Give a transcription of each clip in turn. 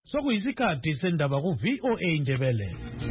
Sokuyisikhathi sendaba ku VOA Indebele.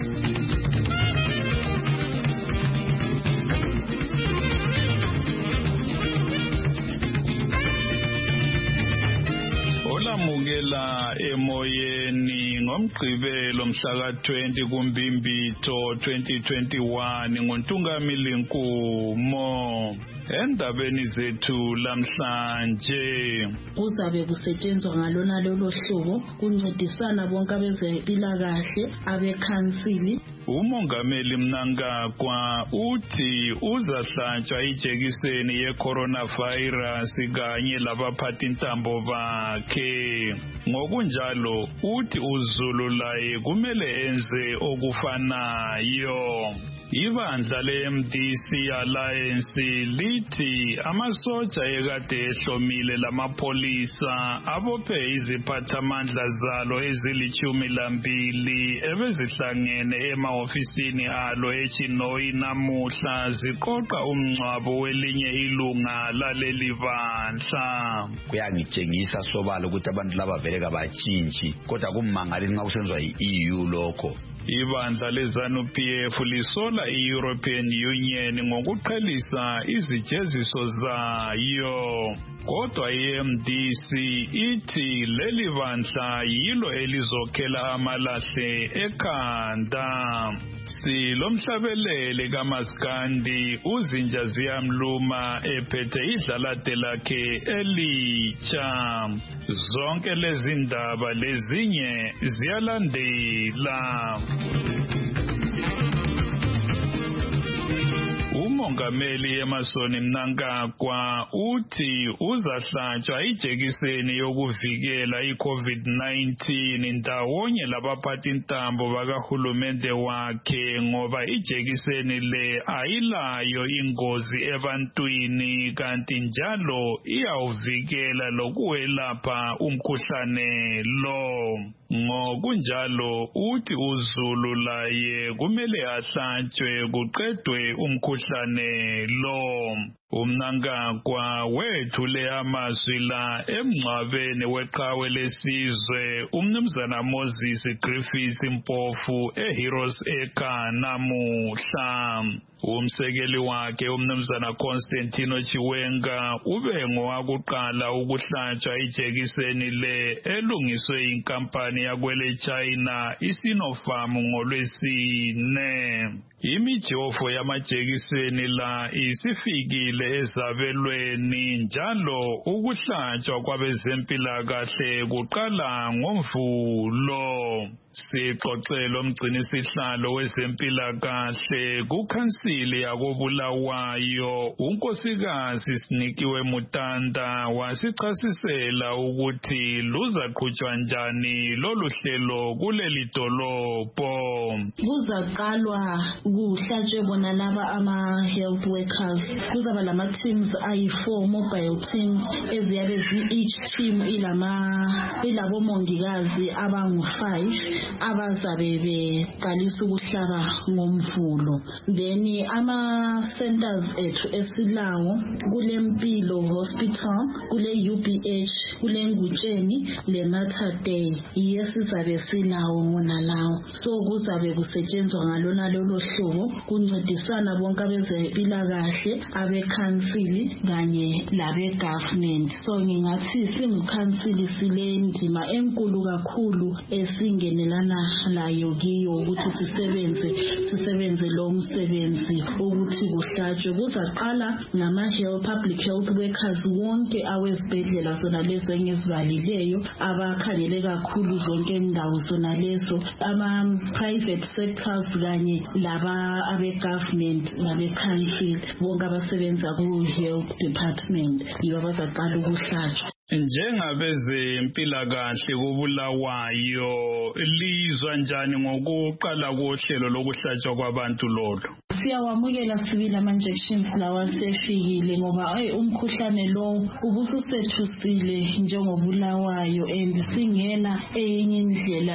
Olamukela emoyeni ngomgqibelo mhla ka-20 kuMbimbitho 2021 ngoNtungamili Nkumo. Endabeni zethu lamhlanje kuzabe kusetshenzwa ngalona lolo hlobo kuncedisana bonke abezempilakahle abekhansili. Umongameli Mnangagwa uthi uzahlatshwa ijekiseni ye-coronavirus kanye labaphathi intambo bakhe. Ngokunjalo uthi uZulu laye kumele enze okufanayo. Ibandla le-MDC Alliance lithi amasoja ekade ehlomile lamapolisa abophe iziphathamandla zalo ezili-12 ebezihlangene emahofisini alo eChinoyi namuhla ziqoqa umngcwabo welinye ilunga laleli bandla. Kuyangitshengisa sobala ukuthi abantu laba vele kabatshintshi kodwa kummangali nxa kusenziwa yi-EU lokho. Ibandla leZANU-PF lisola i-European Union ngokuqhelisa izijeziso zayo. Kodwa i-MDC ithi leli bandla yilo elizokhela amalahle ekhanda. Silomhlabelele kaMaskandi uzinja ziyamluma ephethe idlalade lakhe elitsha. Zonke lezi ndaba lezinye ziyalandela. Umongameli Emmerson Mnangagwa uthi uzahlatshwa ijekiseni yokuvikela i-COVID-19 ndawonye labaphathi intambo bakahulumende wakhe ngoba ijekiseni le ayilayo ingozi ebantwini kanti njalo iyawuvikela lokuwelapha umkhuhlane lo. Ngokunjalo uthi uZulu laye kumele ahlatshwe kuqedwe umkhuhlane lo. Umnangagwa wethule amazwi la emngcwabeni weqhawe lesizwe umnumzana Moses Griffiths Mpofu eHeroes Acre namuhla. Umsekeli wakhe umnumzana Constantino Chiwenga ube ngowakuqala ukuhlatshwa ijekiseni le elungiswe inkampani yakwele China iSinopharm ngoLwesine. Imijofo yamajekiseni la isifikile ezabelweni njalo ukuhlatshwa kwabezempilakahle kuqala ngoMvulo. Sixoxelo umgcinisihlalo wezempilakahle kukhansili yakobulawayo unkosikazi Sinikiwe Mutanda wasichasisela ukuthi luzaqhutshwa njani lolu hlelo kuleli dolobho. Kuzaqalwa kuhlatshwe bona laba ama-health workers. Kuzaba lama-teams ayi-4 mobile teams eziyabe each team ilabomongikazi abangu-5 abazabe beqalisa ukuhlaba ngoMvulo. Then ama-centers ethu esilawo kulempilo hospital, kule UBH, kule Ngutsheni leMater Day yesizabe silawo ngona lawo. So kuzabe kusetshenzwa ngalona lolo hlobo kuncedisana bonke abezempilakahle abekhansili kanye labe-government. So ngingathi singukhansili sile ndima enkulu kakhulu esingenelana layo kiyo ukuthi sisebenze lo msebenzi ukuthi kuhlatshwe. Kuzaqala public health workers wonke awezibhedlela zona lezo engizibalileyo abakhangele kakhulu zonke indawo zona lezo, ama-private sectors kanye laba abe-government nabe-council bonke abasebenza ku-health department yibo abazaqala ukuhlatshwa. Njengabezempilakahle kobulawayo lizwa njani ngokuqala kohlelo lokuhlatshwa kwabantu lolo? Siyawamukela sibili ama-injections lawa sefikile ngoba umkhuhlane lo ubususethusile njengobulawayo and singena enye indlela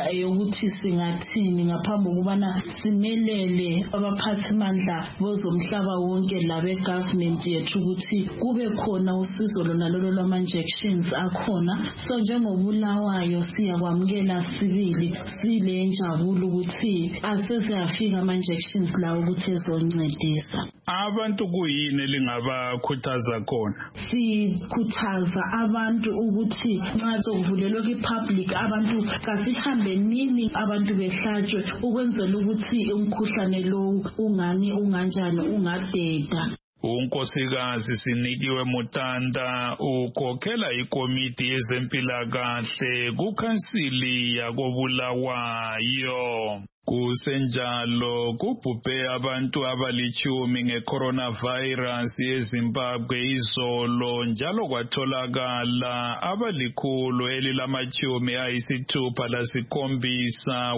indlela yokuthi singathini ngaphambi kokubana simelele abaphathi mandla bozomhlaba wonke labe government yethu ukuthi kube khona usizo lona lolo lama-injections akhona. So njengobulawayo siyakwamukela sibili sile njabulo ukuthi aseseyafika ama-injections lawo ukuthi ezoncedisa. Abantu kuyini lingabakhuthaza khona? Sikhuthaza abantu ukuthi nxa sokuvulelwa kwi-public abantu kasihambe nini abantu behlatshwe ukwenzela ukuthi umkhuhlane lo ungani unganjani ungadeda. Unkosikazi Sinikiwe Mutanda ukhokhela ikomiti yezempilakahle kukhansili yakobulawayo. Kusenjalo kubhubhe abantu abalichumi nge-coronavirus eZimbabwe izolo njalo kwatholakala abalikhulu elilamachumi ayisithupha lasikhombisa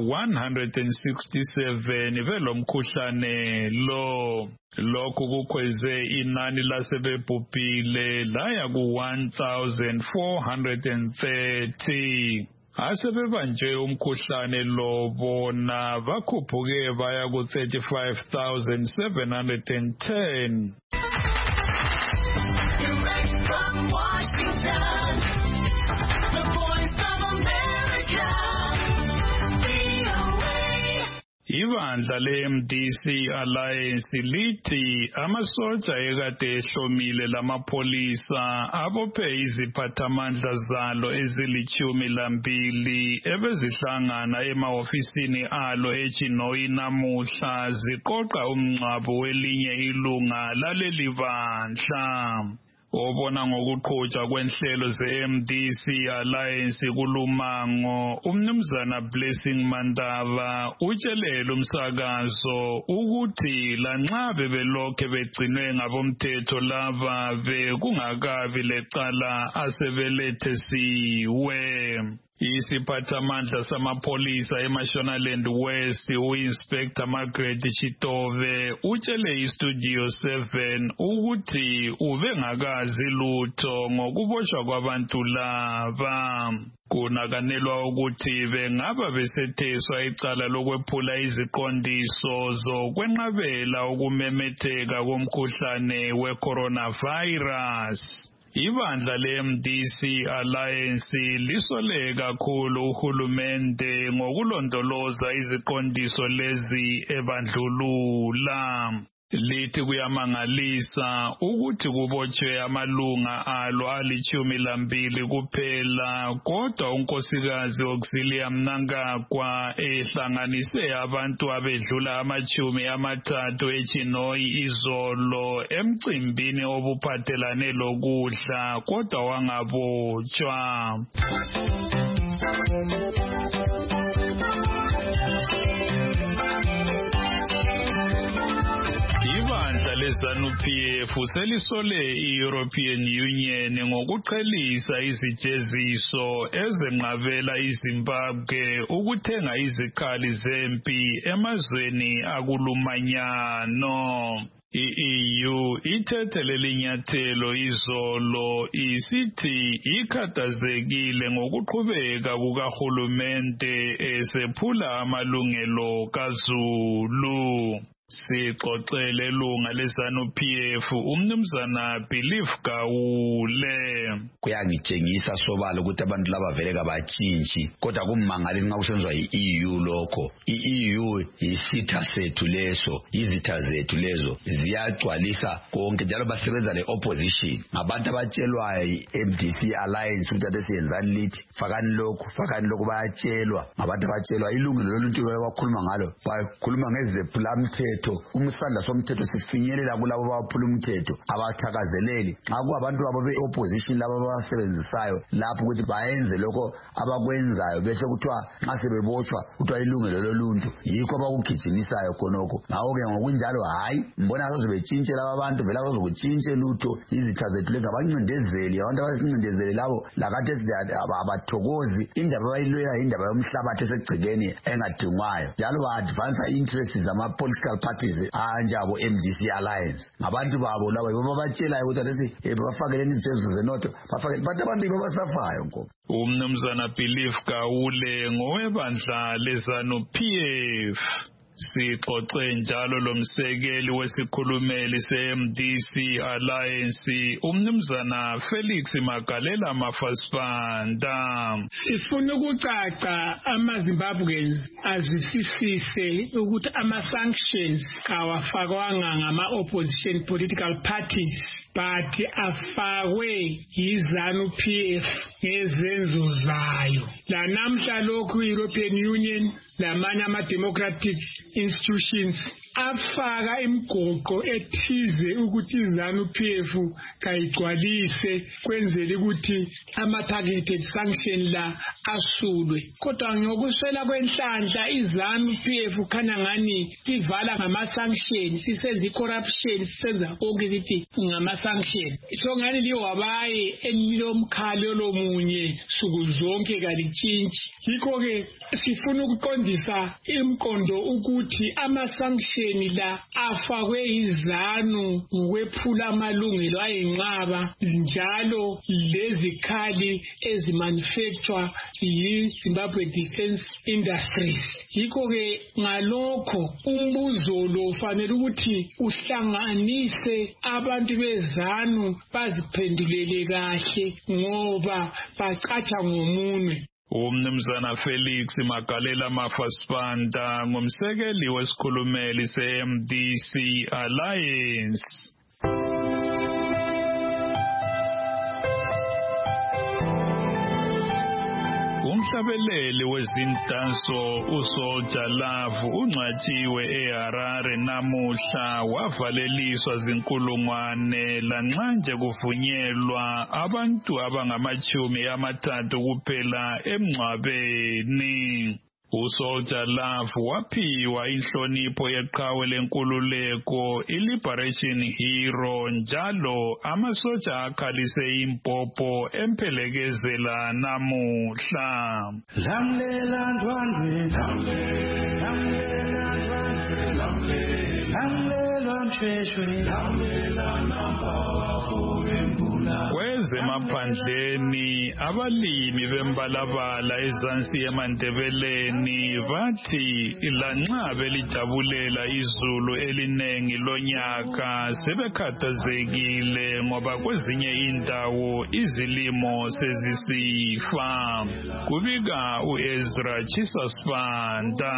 167 velomkhuhlane lo. Lokhu kukhweze inani lasebebhubhile laya ku-1,430. Asebebanjwe umkhuhlane lo bona bakhuphuke baya ku-35,710. Direct from Washington, the Voice of America, VOA. Ibandla le-MDC Alliance lithi amasotsha ekade ehlomile lamapholisa abophe iziphathamandla zalo ezili-12 ebezihlangana emahofisini alo eChinoyi namuhla ziqoqa umngcwabo welinye ilunga laleli bandla. Obona ngokuqhutshwa kwenhlelo ze-MDC Alliance kulumango, umnumzana Blessing Mandava utshelele umsakazo ukuthi lanxa bebelokhe begcinwe ngabomthetho laba bekungakabi lecala asebelethesiwe. Isiphathamandla samapholisa eMashonaland West u-Inspector Margaret Chitove utshele iStudio 7 ukuthi ubengakazi lutho ngokuboshwa kwabantu laba. Kunakanelwa ukuthi bengaba besetheswa icala lokwephula iziqondiso zokwenqabela ukumemetheka komkhuhlane we-coronavirus. Ibandla le-MDC Alliance lisole kakhulu uhulumende ngokulondoloza iziqondiso lezi ebandlulula. Lithi kuyamangalisa ukuthi kubotshwe amalunga alo ali-12 kuphela, kodwa unkosikazi Auxilia Mnangagwa ehlanganise abantu abedlula ama-30 eChinoyi izolo emcimbini obuphathelane lokudla, kodwa wangabotshwa. ZANU-PF selisole i-European Union ngokuqhelisa izijeziso ezenqabela iZimbabwe ukuthenga izikhali zempi emazweni akulumanyano. I-EU ithethe leli nyathelo izolo isithi ikhathazekile ngokuqhubeka kukahulumende esephula amalungelo kaZulu. Sixoxele ilunga leZANU-PF umnumzana Belief Gawule. Kuyangitshengisa sobala ukuthi abantu laba vele kabatshintshi, kodwa kumangala nxa kusenziwa i-EU lokho. I-EU yisitha sethu leso, izitha zethu lezo ziyagcwalisa konke njalo basebenza le-opposition. Ngabantu abatshelwayo i-MDC Alliance ukuthi ade siyenzani lithi fakani lokhu bayatshelwa. Ngabantu abatshelwa ilungelo loluntu bakhuluma ngalo, bakhuluma ngezephula-mthetho. Umsandla somthetho sifinyelela kulabo abaphula umthetho abathakazeleli. Nxa kubantu ababe-opposition laba abasebenzisayo lapho ukuthi bayenze lokho abakwenzayo bese kuthiwa nxa sebebotshwa kuthiwa ilungelo loluntu, yikho abakugijimisayo khonokho. Ngakho-ke ngokunjalo hayi mbona azozebetshintshe laba abantu vele abazokutshintshe lutho. Izitha zethu lezi abancindezeli, abantu abasincindezeli labo lakathi abathokozi indaba abayilwela indaba yomhlabathi esegcikeni engadingwayo, njalo ba-advansa interest zama-political parties anjabo MDC Alliance ngabantu babo laba babatshelayo ukuthi athi bafakeleni izenzo zenotho bafakele but abantu babasafayo nkomo. Umnumzana Belief Gawule ngowebandla leZANU-PF. Sixoxe njalo lomsekeli wesikhulumeli se-MDC Alliance umnumzana Felix Magalela Mafasibanda. Sifuna ukucaca amaZimbabweans azisisise ukuthi ama-sanctions kawafakwanga ngama-opposition political parties but afakwe yiZANU-PF ngezenzo zayo. La namhla lokhu European Union lamanye ama-democratic institutions afaka imigoqo ethize ukuthi iZANU-PF kayigcwalise kwenzele ukuthi ama-targeted sanction la asulwe. Kodwa ngokuswela kwenhlanhla iZANU-PF khanya ngani ivala ngama-sanction, sisenza i-corruption, sisenza konke sithi ngama-sanction. So ngani liwabaye enilomkhalo lomunye suku zonke kalitshintshi. Yikho-ke sifuna ukuqondisa imqondo ukuthi ama-sanction la afakwe iZANU ngokwephula amalungelo ayinqaba njalo lezikhali ezimanufacture yi-Zimbabwe Defence Industries. Yikho-ke ngalokho umbuzo lo ufanele ukuthi uhlanganise abantu beZANU baziphendulele kahle ngoba bacatsha ngomunwe. Umnumzana Felix Magalela Mafasibanda ngumsekeli wesikhulumeli se-MDC Alliance. Umhlabeleli wezintanso uSoldier Love ungcwatshiwe eHarare namuhla wavaleliswa zinkulungwane lanxa kuvunyelwa abantu abangama-30 kuphela emngcwabeni. uSoldier Love waphiwa inhlonipho yeqhawe lenkululeko iLiberation Hero njalo amasotsha akhalise impopo empelekezela namuhla. Lamlela ndwandwe lamlela msheshwe lamlela nampawa kwezemaphandleni abalimi bembalabala ezansi eMandebeleni bathi lanxa belijabulela izulu elinengi lonyaka sebekhathazekile ngoba kwezinye indawo izilimo sezisifa. Kubika uEzra Chisasibanda.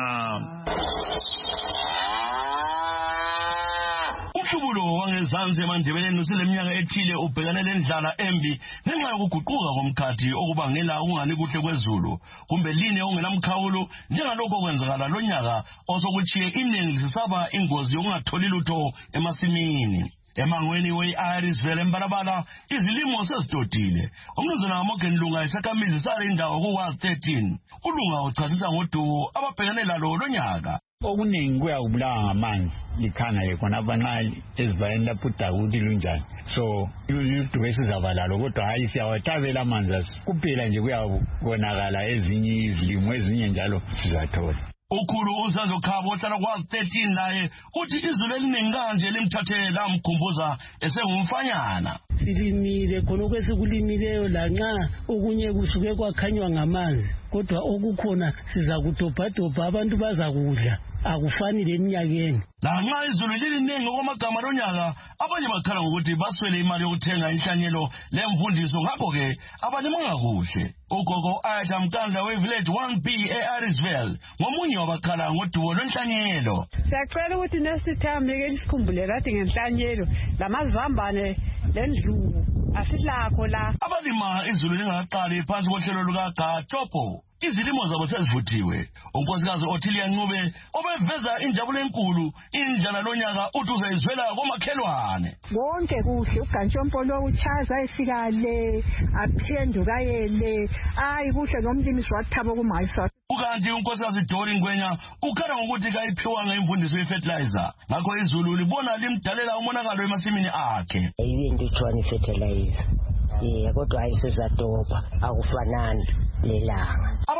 Umhlubulo wangezansi eMandebeleni useleminyaka ethile ubhekane lendlala embi ngenxa yokuguquka komkhathi okubangela ukungani kuhle kwezulu kumbe line ongenamkhawulo njengalokho kwenzakala lonyaka osokuchiye iningi lisaba ingozi yokungatholi lutho emasimini. Emangweni we-Irisville embalabala izilimo sezidodile. Umnumzana Morgan Lunga isakhamizi sale indawo ku-Ward 13. uLunga uchasisa ngodumo ababhekane lalo lonyaka. Okuningi kuyakubulawa ngamanzi likhanga khona abanqali ezibayeni lapho udakuthi lunjani. So udumo esizavalalo kodwa hayi siyawatabela amanzi kuphela nje kuyabonakala ezinye izilimo ezinye njalo sizathola. Ukhulu uZazokhaba ohlala kwa-13 naye uthi izulu eliningi kanje limthathe lamkhumbuza esengumfanyana. Silimile khona kwesikulimeleyo lanxa okunye kusuke kwakhanywa ngamanzi kodwa okukhona siza kudobhadobha abantu bazakudla akufani leminyakeni. Lanxa izulu liliningi okwamagama lonyaka abanye bakhala ngokuthi baswele imali yokuthenga inhlanyelo lemfundiso ngakho-ke abalimanga kuhle. Ugogo Ayatha Mkandla we-Village 1B e-Irisville ngomunye wabakhala ngodumo lwenhlanyelo. Siyacela ukuthi nesithamike isikhumbule kade ngenhlanyelo lamazambane lendlubu asilakho la. Abalima izulu lingaqali phansi kohlelo lukaGatshopo izilimo zabo sezivuthiwe. Unkosikazi Othilia Ncube obeveza injabulo enkulu indlala lonyaka uthi uzayizwela komakhelwane. Bonke kuhle uGantshompo lo uchaza efika le aphenduka yele ayi kuhle nomlimi wathaba kumayisa. Ukanti unkosikazi Dori Ngwenya ukhala ngokuthi kayiphiwanga imfundiso ye-fertilizer ngakho izulu libona limdalela umonakalo emasimini akhe. Into ethwani fertilizer kodwa ayisezadopha akufanani lelanga.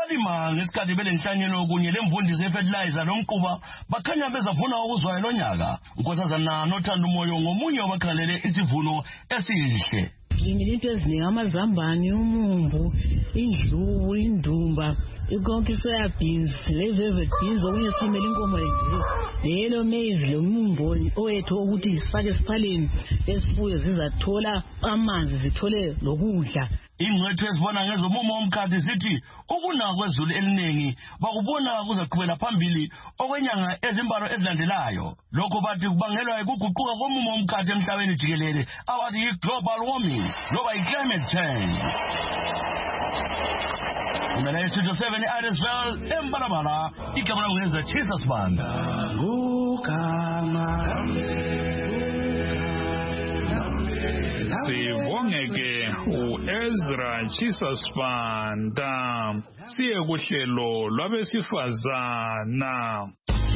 abalima ngesikhathi belenhlanyelo kunye lemvundisi yefertilizer lomquba bakhanya bezavuna okuzwayo lonyaka. Nkosazana nothando moyo ngomunye wabakhalele isivuno esihle. Into eziningi amazambane, umumbu, indlubu, indumba, ikonke soya beans, le-velvet beans okunye simele inkomo nje, le-yellow maize, lo mumbo owethu ukuthi sifake esiphaleni esifuyo zizathola amanzi zithole lokudla. Ingcwethu ezibona ngezomumo womkhathi zithi ukuna kwezulu eliningi bakubona kuzaqhubela phambili okwenyanga ezimbalwa ezilandelayo. Lokho bathi kubangelwa ukuguquka komumo womkhathi emhlabeni jikelele abathi yi-global warming noma i-climate change. Mina isitho 7 i-Addisville eMbalabala igama langeza Jesus Banda. Sibongeke uEzra Chisasbanda siye kuhlelo lwabesifazana.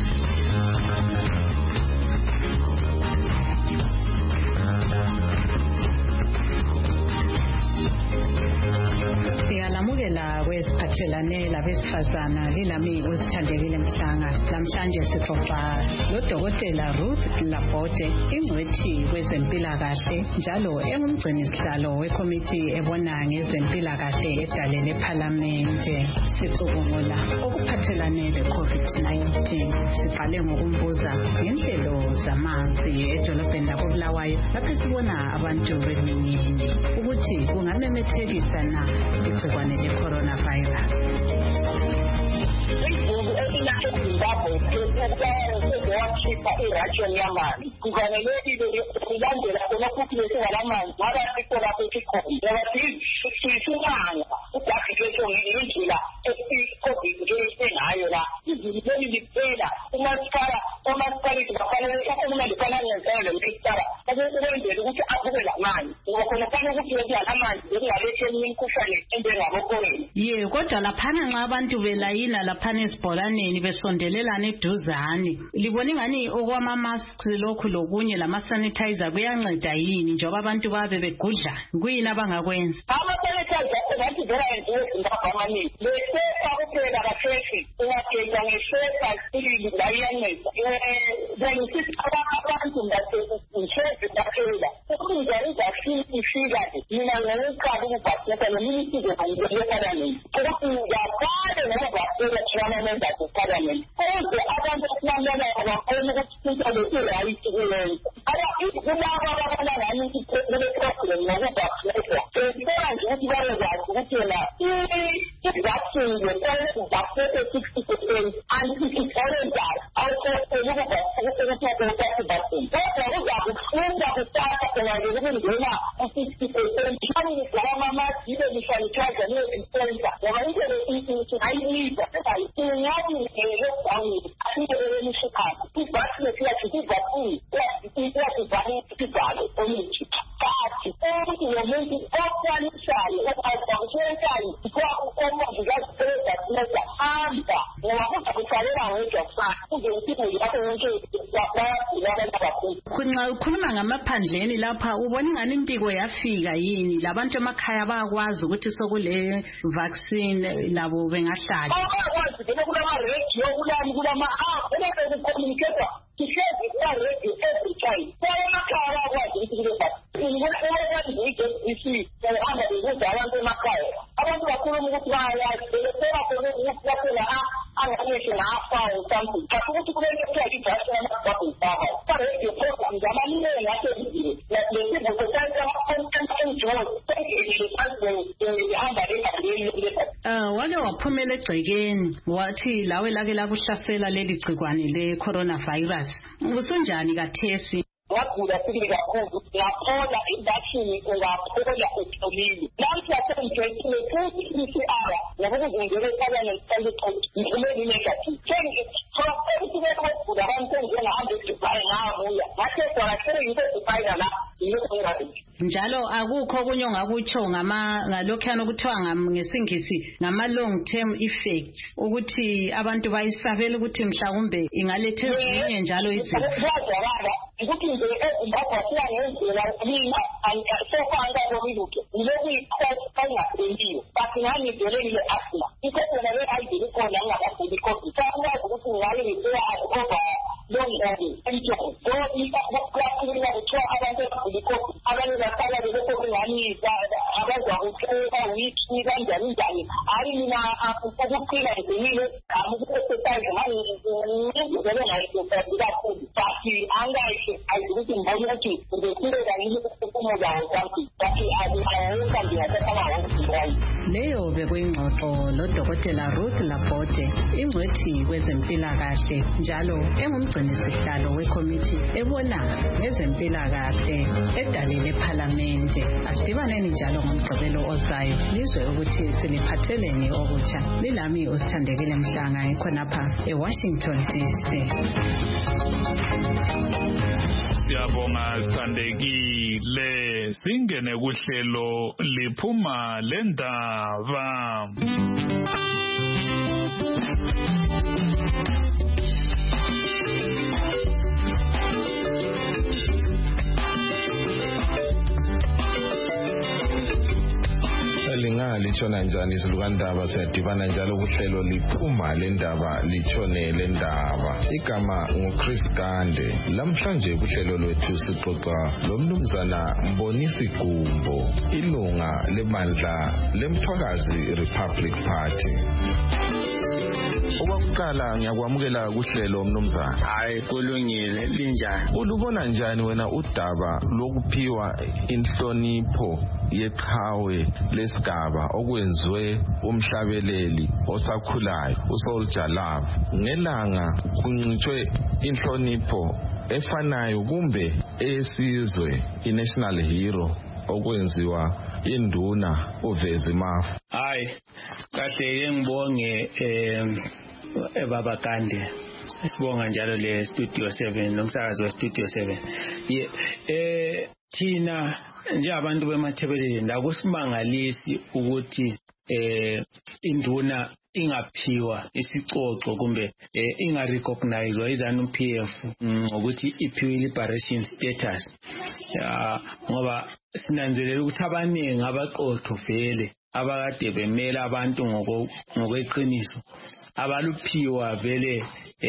Siyalamukela kwesiphathelane labesifazana lilami usithandekile Mhlanga. Namhlanje sixoxa loDokotela Ruth Labote, ingcwethi kwezempilakahle njalo engumgcinisihlalo wekomiti ebona ngezempilakahle edale leParliament. Sicubungula okuphathelane leCovid-19. Siqale ngokumbuza ngenhlelo zamanzi edolobheni lakoBulawayo lapho sibona abantu beminyeni ukuthi kungamemethekisa na igciwane le-coronavirus. wakhipha i-ration yamanzi kufanelekile ukulandela khona futhi besingalamanzi ngoba sikho lapho sikhona ngoba sisimanga ubhakiketho ngendlela i-COVID ngayo la izulu leli liphela umasipala kufanele uhulumende kufanele lomphikisara ukwenzela ukuthi akhuphe lamanzi ngoba khona kufanele ukuthi wenza lamanzi bekungalethi eminye imikhuhlane enjengabokoreni. Kodwa laphana nxa abantu belayina laphana esibholaneni besondelelana eduzane libona ingani okwama-masks lokhu lokunye lama-sanitizer kuyanceda yini njengoba abantu babe begudla kuyini abangakwenza? Ama-sanitizer engathi vela yenziwe ezindaba amaningi lesepa kuphela kaseshi ungageza ngesepa silili layiyanceda bengisithi abantu ngisheje ndaphela ukuza i-vaccine ifika nje mina ngokuqala ukuvaccinate neminye isizwe ngokuyeparliament ukuthi ngiyaqale ngokuvaccinate thina-members of-parliament ukuze abantu esimamela bakhona ukuthi sithole i-right kuyenza kulabo ababona ngani kule-problem ngokuvaccinatwa sibona nje ukuthi bayekwazi ukuthi yena i-vaccine le-vaccinate 60% and it-is awusele ukuvaccinate kodwa uzakufunda kusasa khona nje ukungena u-60% ngabamamazi ibe lisanitizer nezinsensa ngoba into ayiyidla ingathi lockdown asiyelelishikhana i-vaccinate i-vaccine iyasivalo omuthi kathi ukuthi nomuntu okwanisayo okuvaccinatayo omongikazi sebevaccinata hamba ngoba kuzakusalela wedwa kusasa kuze ukuthi lapho wonke abantu abakhulu. Ukhuluma ngamaphandleni lapha ubona ingani impiko yafika yini labantu emakhaya bayakwazi ukuthi sokule vaccine labo bengahlala bayakwazi vele kulama-radio kulama-app communicate sihlezi kula-radio every time emakhaya bayakwazi ukuthi kule hamba bekuza abantu emakhaya abantu bakhuluma ukuthi bayayazi beleseba khona ukuthi baphela anganeshe ngafa or something but ukuthi kumele kuthiwa i-vaccine amababhulifaka ka-radio programs amaningi asezizile lesivokosayensi wake waphumela egcekeni wathi lawe lake lakuhlasela leli gcikwane le-coronavirus usunjani kathesi? Wagula sibili kakhulu ngaphola i-vaccine ungaphola utholile namhla sengijwayele futhi i-PCR ngokuzungela eParliament ngimele negative ukuthi bekugula abantu njengahamba eDubai ngabuya ngakhe kwakahle yinto eDubai la njalo akukho okunye ongakutsho ngalokhuyana okuthiwa ngesingisi ngama-long term effects ukuthi abantu bayisabela ukuthi mhlawumbe ingaletha ezinye njalo izinto ukuthi nje eZimbabwe siyangenzela mina sokanga lokuyilutho lokuyikhosi but ngangivelelile asthma ikhona le ayidile khona ngabafuni covid sakwazi ukuthi ngale ngiseya over long time entshoko ngokukhulula kuthiwa abantu abafuni covid abanye basala belokho kunganisa abazwa ukuba wiki kanjani njani hayi mina ukuqina ngizinile amukuthethayo ngizivele ngayizokhathi kakhulu but angayihle ayikuthi ngibone ukuthi ngizoqhubeka ngikuphumula kwami but ayikho ngiyathatha amahhosi. Leyo bekuyingxoxo loDokotela Ruth Labote, ingcwethi kwezempilakahle njalo engumgcinisihlalo wekomiti ebona ngezempilakahle edale lePhalamende. Asidibaneni njalo ngomgqibelo ozayo lizwe ukuthi siliphatheleni okutsha. Lilami uSithandekile Mhlanga khonapha eWashington DC. Siyabonga Sithandekile, singene kuhlelo liphuma lendaba. Litshona njani isilukandaba siyadibana njalo kuhlelo liphuma lendaba litshone lendaba. Igama nguChris Gande. Lamhlanje kuhlelo lwethu sixoxa lomnumzana Mbonisi Gumbo, ilunga lebandla leMthwakazi Republic Party. Owakuqala ngiyakwamukela kuhlelo mnumzana. Hayi kulungile, linjani? Ulubona njani wena udaba lokuphiwa inhlonipho yeqhawe lesigaba okwenziwe umhlabeleli osakhulayo uSoldier Love ngelanga kuncitshwe inhlonipho efanayo kumbe esizwe iNational Hero okwenziwa induna uVezi Mafu? Hayi kahle ngibonge baba Gande, sibonga njalo le Studio 7 nomsakazi we Studio 7. Thina njengabantu bemathebeleni ndakusimangalisi ukuthi induna ingaphiwa isicoco kumbe ingarecognizewa iZANU-PF ngokuthi iphiwe liberation status, ngoba sinanzelela ukuthi abaningi abaqotho vele abakade bemela abantu ngokweqiniso abaluphiwa vele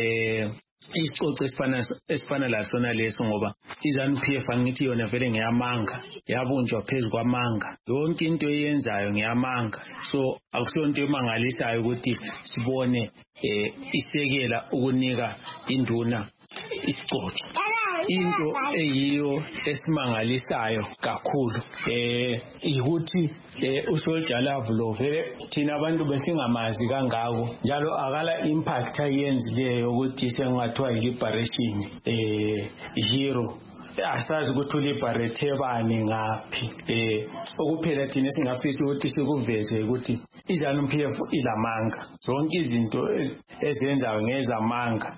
isicoco esifana lasona leso, ngoba iZANU-PF angithi yona vele ngeyamanga, yabunjwa phezu kwamanga, yonke into eyenzayo ngeyamanga. So akusonto emangalisayo ukuthi sibone isekela ukunika induna isicoco. Into eyiyo esimangalisayo kakhulu ukuthi uSoldier Love lo vele thina abantu besingamazi kangako, njalo akala impact ayenzileyo ukuthi sengathiwa liberation hero. Asazi ukuthi uliberate bani ngaphi. Okuphela thina singafisa ukuthi sikuveze ukuthi iZANU-PF ilamanga, zonke izinto ezenzayo ngezamanga.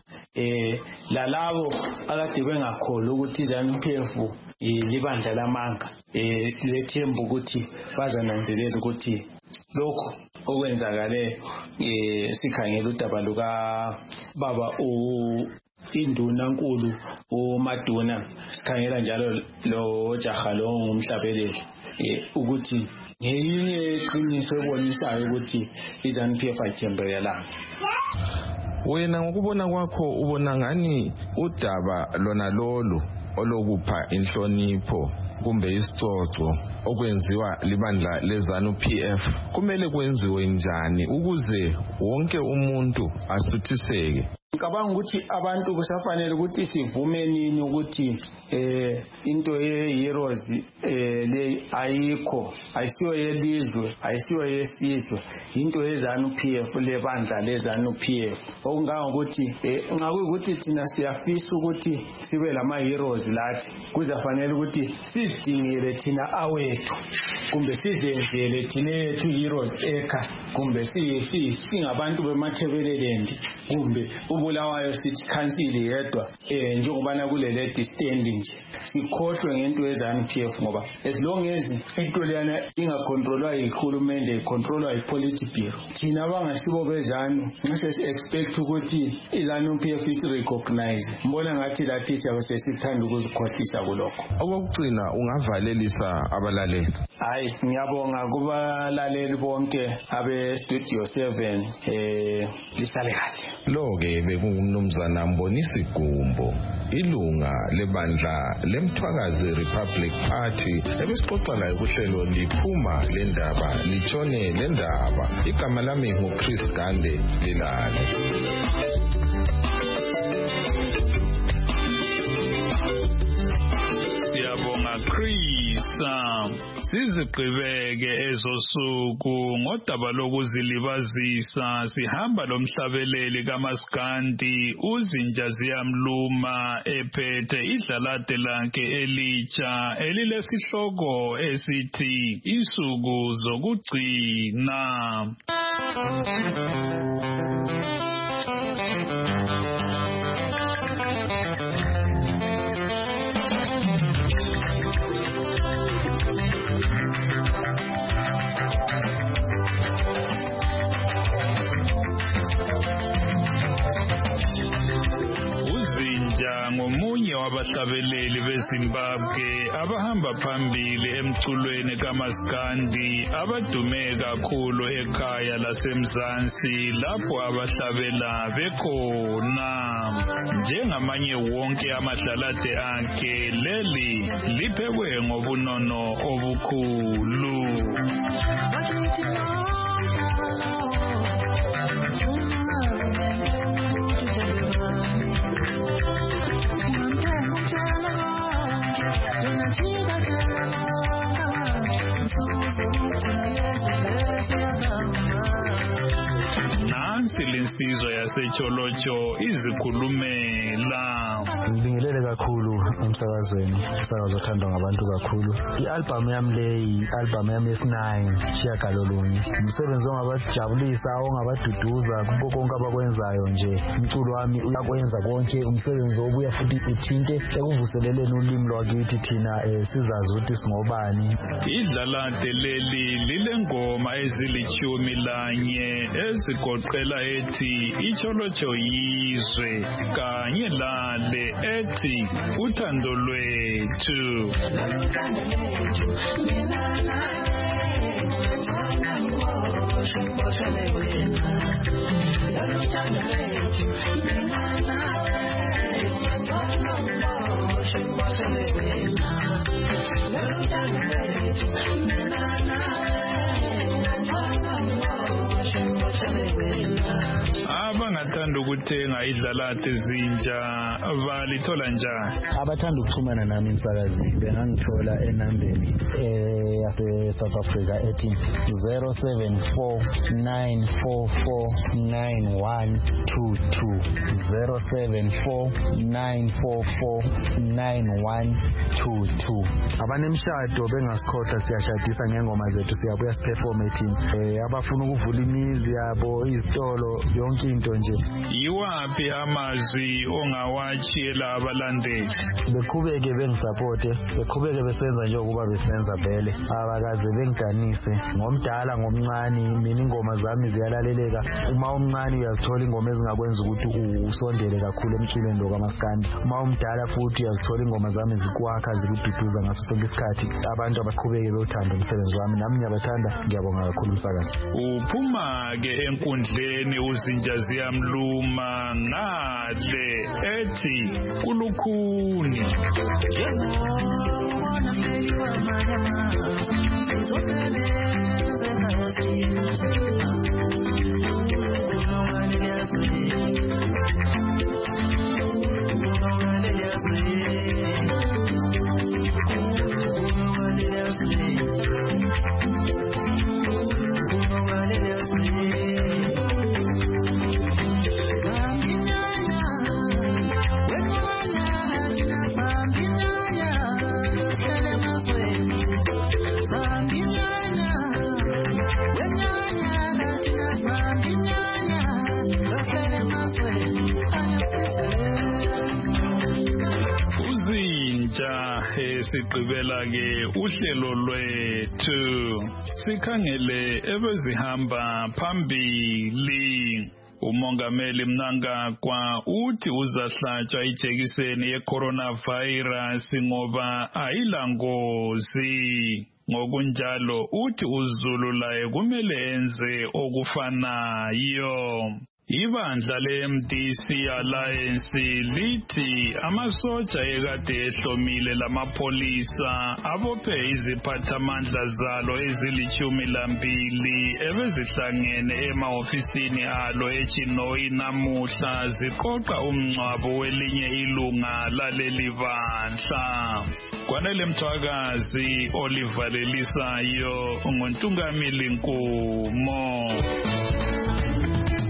Lalabo akade bengakholwa ukuthi iZANU-PF libandla lamanga, silethemba ukuthi bazananzelela ukuthi lokho okwenzakale sikhangela udaba luka baba induna nkulu uMaduna, sikhangela njalo lo jaha lo ngumhlabeleli, ukuthi ngeyinye iqiniso ebonisayo ukuthi iZANU-PF ayithembekelanga. Wena ngokubona kwakho ubona ngani udaba lona lolu olokupha inhlonipho kumbe isicoco okwenziwa libandla leZANU-PF kumele kwenziwe njani ukuze wonke umuntu asuthiseke? Ngicabanga ukuthi abantu kusafanele ukuthi sivume nini ukuthi into ye-heroes le ayikho, ayisiyo yelizwe, ayisiyo yesizwe, into yeZANU-PF, lebandla leZANU-PF. Okungangokuthi nxa kuyikuthi thina siyafisa ukuthi sibe lama-heroes lathi, kuzafanele ukuthi sizidingele thina awethu yethu kumbe sizenzele thina yethu Heroes Acre kumbe singabantu bemathebeleland kumbe uBulawayo City Council yedwa njengobana kulele standing nje sikhohlwe ngento yeZANU-PF ngoba as long as into leyana ingacontrolwa yihulumende icontrolwa yipolitical bureau thina abangasibo bezanu ngisho expect ukuthi iZANU-PF is recognize mbona ngathi lathi siyabe sesithanda ukuzikhohlisa kulokho. Okugcina ungavalelisa abalaleli. Hayi ngiyabonga kubalaleli bonke abe Studio 7 lisale kahle. Lo ke bekungumnumzana Mbonisi Gumbo ilunga lebandla leMthwakazi Republic Party ebesixoxa laye kuhlelo liphuma lendaba litshone lendaba. Igama lami nguChris Gande Lilale. Siyabonga Chris. Sizigqibeke ezosuku ngodaba lokuzilibazisa sihamba lomhlabeleli kaMaskandi uZinja Ziyamluma ephethe idlalade lakhe elitsha elilesihloko esithi Insuku Zokugcina. Ngomunye wabahlabeleli beZimbabwe abahamba phambili emculweni kaMaskandi abadume kakhulu ekhaya laseMzansi lapho abahlabela bekhona. Njengamanye wonke amadlalade akhe leli liphekwe ngobunono obukhulu. Nansi linsizwa yaseCholocho izikhulumela. Ngibingelele kakhulu emsakazweni, umsakazo othandwa ngabantu kakhulu. I-album yami leyi, i-album yami yesi-9 Shiyagalolunye. Umsebenzi ongabajabulisa, ongabaduduza kubo konke abakwenzayo nje. Umculo wami uyakwenza konke, umsebenzi obuya futhi uthinte ekuvuseleleni ulimi lwakithi thina sizazi ukuthi singobani. Idlalade leli lilengoma ezilithumi ezigoqela ethi iCholocho yizwe kanye lale ethi uthando lwethu. Abangathanda ukuthenga idlalade Zinja balithola njani? Abathanda ukuxhumana nami umsakazi bengangithola enambeni yase-South Africa ethi 07494491122 07494491122. Abanemshado bengasikhohlwa siyashadisa ngengoma zethu siyabuya siperform ethi abafuna ukuvula imizi yabo izitolo yonke into nje. Yiwaphi amazwi ongawatshela abalandeli? Beqhubeke bengisupporte, beqhubeke besenza njengoba besenza vele. Abakaze bengiganise ngomdala ngomncane, mina ingoma zami ziyalaleleka. Uma umncane uyazithola ingoma ezingakwenza ukuthi usondele kakhulu emculweni lo kaMaskandi. Uma umdala futhi uyazithola ingoma zami zikwakha zikududuza ngaso sonke isikhathi. Abantu abaqhubeke beyothanda umsebenzi wami, nami ngiyabathanda, ngiyabonga kakhulu umsakazi. Uphuma ke enkundleni uZinja Ziyamluma ngale ethi kulukhuni. sigqibela ke uhlelo lwethu sikhangele ebezihamba phambili. Umongameli Mnangagwa uthi uzahlatshwa ijekiseni ye-coronavirus ngoba ayilangozi. Ngokunjalo uthi uZulu laye kumele enze okufanayo. Ibandla le-MDC Alliance lithi amasoja ekade ehlomile lamapolisa abophe iziphathamandla zalo ezili-12 ebezihlangene emahofisini alo eChinoyi namuhla ziqoqa umngcwabo welinye ilunga laleli bandla. Kwanele Mthwakazi olivalelisayo nguNtungamili Nkumo.